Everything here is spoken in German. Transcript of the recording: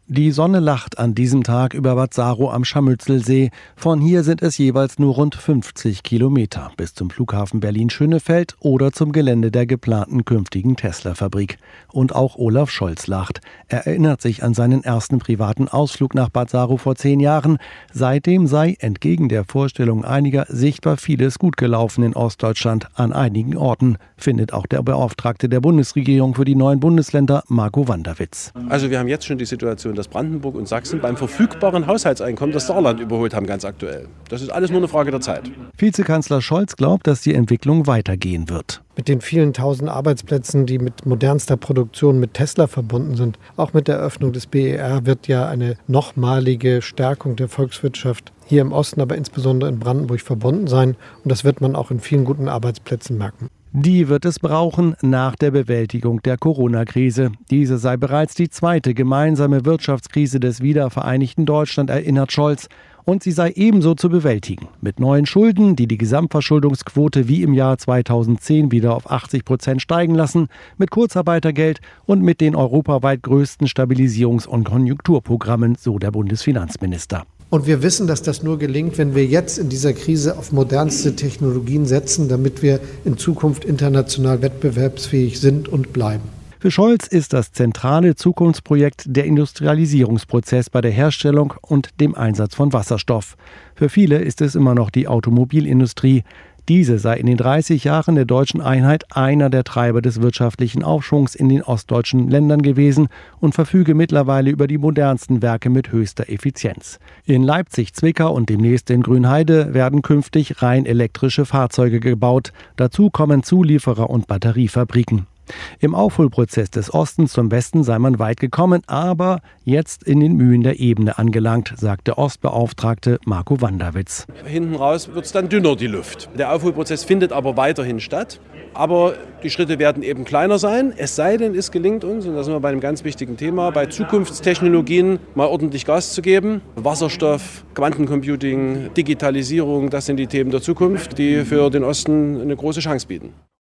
Die Sonne lacht an diesem Tag über Bad Saro am Scharmützelsee. Von hier sind es jeweils nur rund 50 Kilometer bis zum Flughafen Berlin-Schönefeld oder zum Gelände der geplanten künftigen Tesla-Fabrik. Und auch Olaf Scholz lacht. Er erinnert sich an seinen ersten privaten Ausflug nach Bad Saro vor 10 Jahren. Seitdem sei, entgegen der Vorstellung einiger, sichtbar vieles gut gelaufen in Ostdeutschland an einigen Orten, findet auch der Beauftragte der Bundesregierung für die 9 Bundesländer, Marco Wanderwitz. Also wir haben jetzt schon die Situation, dass Brandenburg und Sachsen beim verfügbaren Haushaltseinkommen das Saarland überholt haben, ganz aktuell. Das ist alles nur eine Frage der Zeit. Vizekanzler Scholz glaubt, dass die Entwicklung weitergehen wird. Mit den vielen tausend Arbeitsplätzen, die mit modernster Produktion mit Tesla verbunden sind, auch mit der Eröffnung des BER wird ja eine nochmalige Stärkung der Volkswirtschaft hier im Osten, aber insbesondere in Brandenburg verbunden sein. Und das wird man auch in vielen guten Arbeitsplätzen merken. Die wird es brauchen nach der Bewältigung der Corona-Krise. Diese sei bereits die zweite gemeinsame Wirtschaftskrise des wiedervereinigten Deutschland, erinnert Scholz. Und sie sei ebenso zu bewältigen. Mit neuen Schulden, die die Gesamtverschuldungsquote wie im Jahr 2010 wieder auf 80% steigen lassen, mit Kurzarbeitergeld und mit den europaweit größten Stabilisierungs- und Konjunkturprogrammen, so der Bundesfinanzminister. Und wir wissen, dass das nur gelingt, wenn wir jetzt in dieser Krise auf modernste Technologien setzen, damit wir in Zukunft international wettbewerbsfähig sind und bleiben. Für Scholz ist das zentrale Zukunftsprojekt der Industrialisierungsprozess bei der Herstellung und dem Einsatz von Wasserstoff. Für viele ist es immer noch die Automobilindustrie. Diese sei in den 30 Jahren der deutschen Einheit einer der Treiber des wirtschaftlichen Aufschwungs in den ostdeutschen Ländern gewesen und verfüge mittlerweile über die modernsten Werke mit höchster Effizienz. In Leipzig, Zwickau und demnächst in Grünheide werden künftig rein elektrische Fahrzeuge gebaut. Dazu kommen Zulieferer und Batteriefabriken. Im Aufholprozess des Ostens zum Westen sei man weit gekommen, aber jetzt in den Mühen der Ebene angelangt, sagt der Ostbeauftragte Marco Wanderwitz. Hinten raus wird es dann dünner, die Luft. Der Aufholprozess findet aber weiterhin statt. Aber die Schritte werden eben kleiner sein, es sei denn, es gelingt uns, und da sind wir bei einem ganz wichtigen Thema, bei Zukunftstechnologien mal ordentlich Gas zu geben. Wasserstoff, Quantencomputing, Digitalisierung, das sind die Themen der Zukunft, die für den Osten eine große Chance bieten.